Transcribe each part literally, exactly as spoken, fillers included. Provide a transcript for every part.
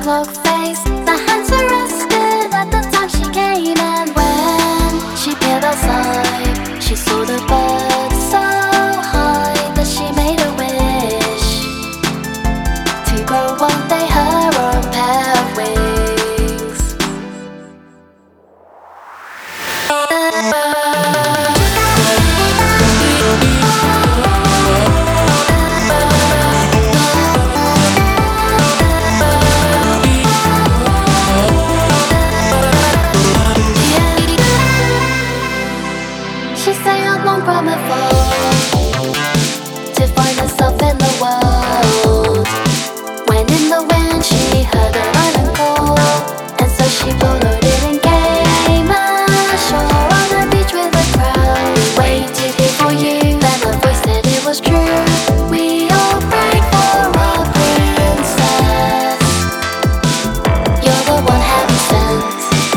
clock face. The hands are rested at the time she came, and when she peered outside, she saw the bird so high that she made a wish to grow one day her own pair of wings. She sailed long from afar to find herself in the world. When in the wind she heard an island call, and so she followed it and came ashore on a beach with a crowd. We waited here for you, then a voice said it was true. We all prayed for a princess. You're the one heaven sent.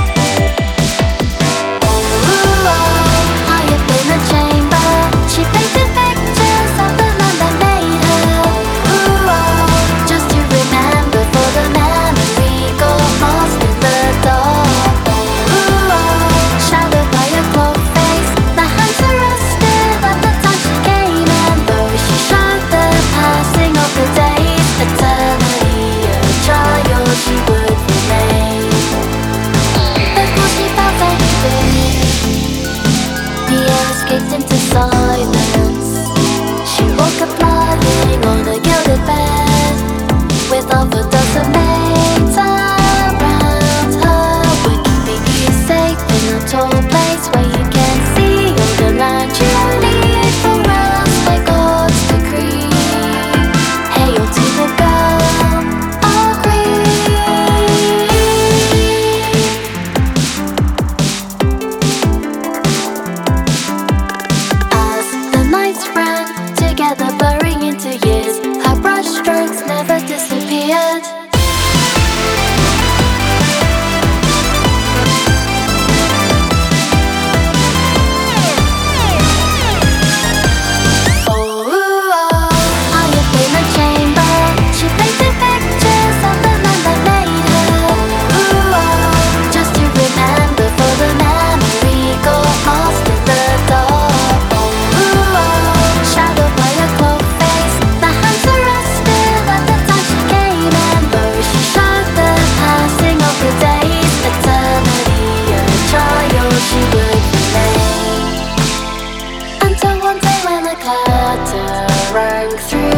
She would remain. Before she felt anything, the air escaped into silence. She woke up lying on a gilded bed, with half a dozen maids around her. We're keeping you safe in a tall place where you can see all the land you need for us by God's decree. Hail to the girl, our queen. Together blurring into years, her brush strokes never disappeared. Rang through